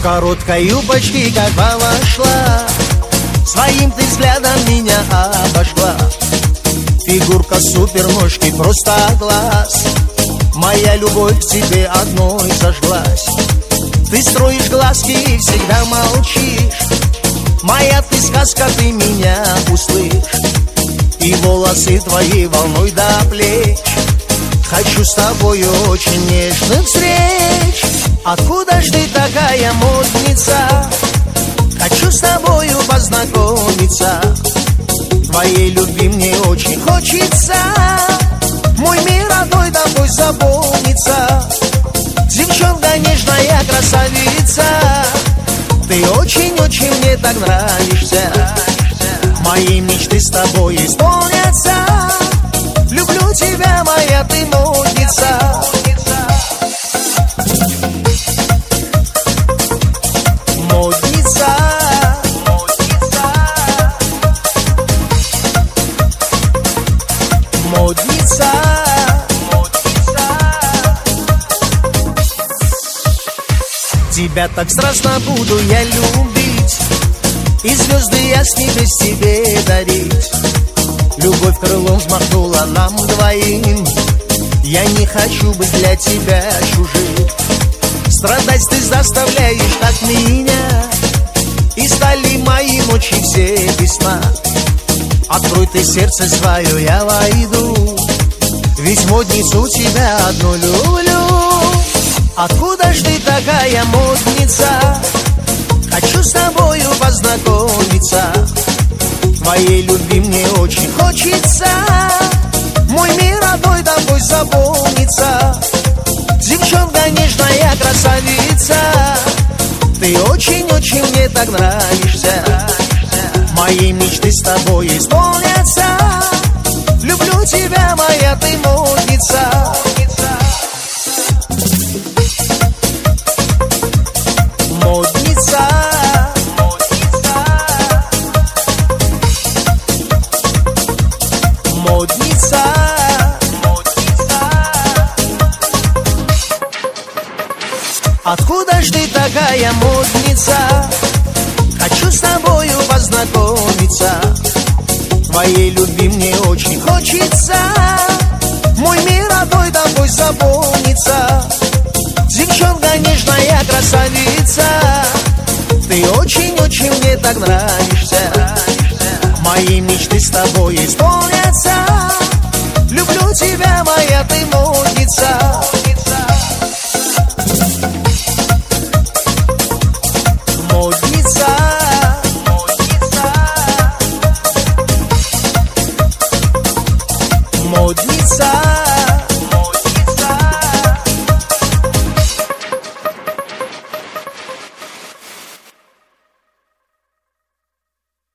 В короткой юбочке, как вошла, своим ты взглядом меня обошла. Фигурка супер, ножки просто глаз. Моя любовь к тебе одной зажглась. Ты строишь глазки и всегда молчишь. Моя ты сказка, ты меня услышь. И волосы твои волной до плеч. Хочу с тобою очень нежных встреч. Откуда ж ты такая модница? Хочу с тобою познакомиться. Твоей любви мне очень хочется. Мой мир родной тобой заполнится. Девчонка нежная, красавица, ты очень-очень мне так нравишься. Мои мечты с тобой исполнятся. Люблю тебя, моя ты модница. Модница. Модница. Тебя так страстно буду я любить, и звезды я с небес тебе дарить. Любовь крылом взмахнула нам двоим. Я не хочу быть для тебя чужим. Страдать ты заставляешь так меня, и стали мои ночи все без сна. Открой ты сердце свое, я войду, ведь модницу тебя одну люблю. Откуда ж ты такая модница? Хочу с тобою познакомиться. Твоей любви мне очень хочется. Мой мир родной тобой заполнится. Девчонка нежная, красавица, ты очень-очень мне так нравишься. Мои мечты с тобой исполнятся. Люблю тебя, моя ты модница. Модница. Модница. Откуда ж ты такая модница? Хочу с тобою познакомиться. Твоей любви мне очень хочется. Мой мир родной тобой заполнится. Девчонка нежная, красавица, ты очень-очень мне так нравишься. Мои мечты с тобой исполнятся. Люблю тебя, моя ты модница.